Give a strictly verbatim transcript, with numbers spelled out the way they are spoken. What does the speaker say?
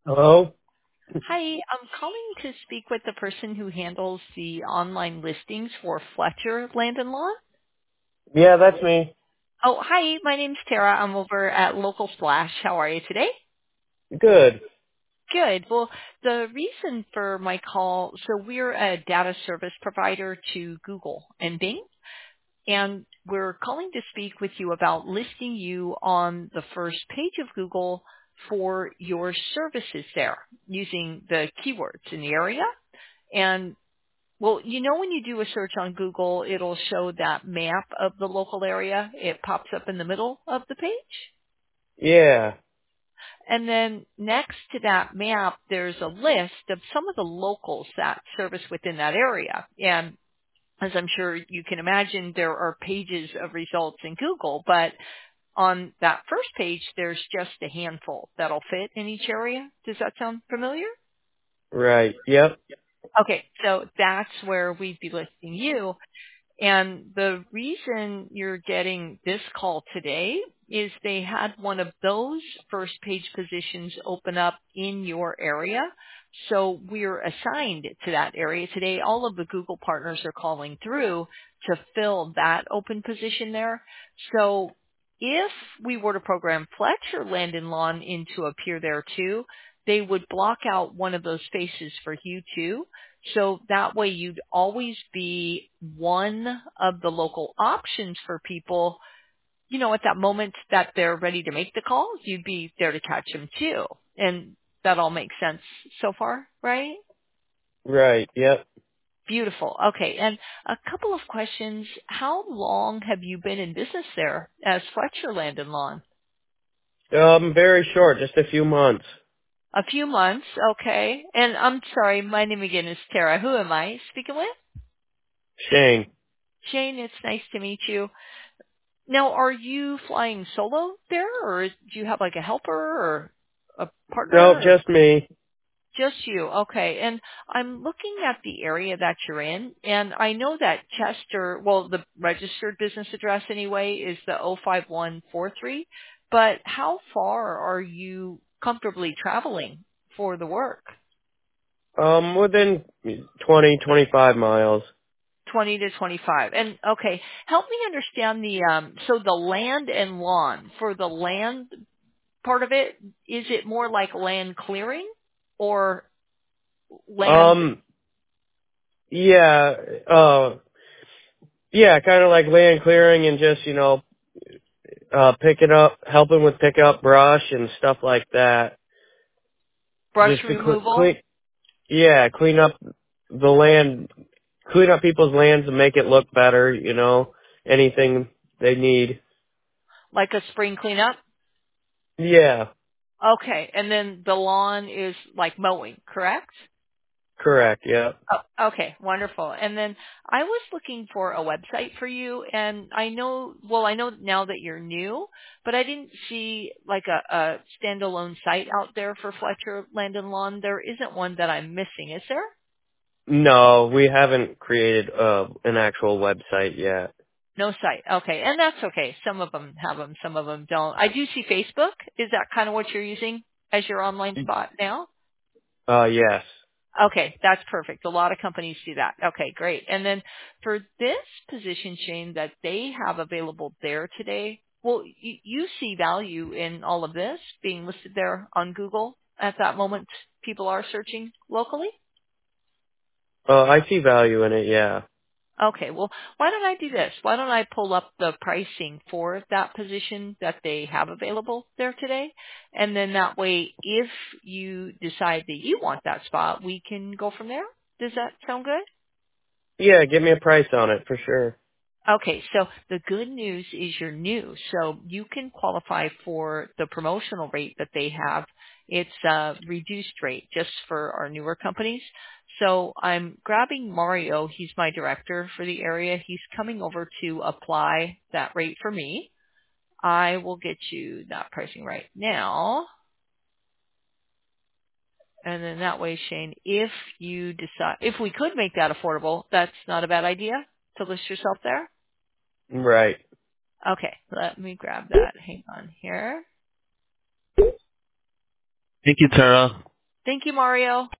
Hello? Hi, I'm calling to speak with the person who handles the online listings for Fletcher Land and Lawn. Yeah, that's me. Oh, hi, my name's Tara. I'm over at Local Splash. How are you today? Good. Good. Well, the reason for my call, so we're a data service provider to Google and Bing, and we're calling to speak with you about listing you on the first page of Google for your services there using the keywords in the area. And well, you know when you do a search on Google, it'll show that map of the local area. It pops up in the middle of the page. Yeah. And then next to that map, there's a list of some of the locals that service within that area. And as I'm sure you can imagine, there are pages of results in Google, but on that first page, there's just a handful that'll fit in each area. Does that sound familiar? Right. Yep. Okay, so that's where we'd be listing you. And the reason you're getting this call today is they had one of those first page positions open up in your area. So we're assigned to that area today. All of the Google partners are calling through to fill that open position there. So if we were to program Fletcher Land and Lawn in to appear there too, they would block out one of those spaces for you too. So that way you'd always be one of the local options for people, you know, at that moment that they're ready to make the call, you'd be there to catch them too. And that all makes sense so far, right? Right. Yep. Beautiful. Okay. And a couple of questions. How long have you been in business there as Fletcher Land and Lawn? Um, very short, just a few months. A few months. Okay. And I'm sorry, my name again is Tara. Who am I speaking with? Shane. Shane, it's nice to meet you. Now, are you flying solo there, or do you have like a helper or a partner, Nope, or just me. just you? Okay. And I'm looking at the area that you're in, and I know that Chester, well, the registered business address anyway is the oh five one four three, but how far are you comfortably traveling for the work? Um, within twenty, twenty-five miles. twenty to twenty-five. And okay, help me understand the, um, so the land and lawn, for the land part of it, is it more like land clearing or land? Um, yeah, uh, yeah, kind of like land clearing and just, you know, uh, picking up, helping with pick up brush and stuff like that. Brush Just to cl- removal, clean, yeah, clean up the land, clean up people's lands and make it look better, you know, anything they need. like a spring cleanup? Yeah, Okay, and then the lawn is like mowing, correct? correct, yeah. Oh, okay, wonderful. And then I was looking for a website for you, and I know, well, I know now that you're new, but I didn't see like a, a standalone site out there for Fletcher Land and Lawn. There isn't one that I'm missing, is there? No, we haven't created uh, an actual website yet. No site. Okay. And that's okay. Some of them have them, some of them don't. I do see Facebook. Is that kind of what you're using as your online spot now? Uh, yes. Okay. That's perfect. A lot of companies do that. Okay. Great. And then for this position, Shane, that they have available there today, well, you, you see value in all of this being listed there on Google at that moment people are searching locally? Uh, I see value in it, yeah. Okay, well, why don't I do this? Why don't I pull up the pricing for that position that they have available there today? And then that way, if you decide that you want that spot, we can go from there. Does that sound good? Yeah, give me a price on it for sure. Okay, so the good news is you're new, so you can qualify for the promotional rate that they have. It's a reduced rate just for our newer companies. So I'm grabbing Mario. He's my director for the area. He's coming over to apply that rate for me. I will get you that pricing right now. And then that way, Shane, if you decide, if we could make that affordable, that's not a bad idea to list yourself there. Right. Okay, let me grab that. Hang on here. Thank you, Tara. Thank you, Mario.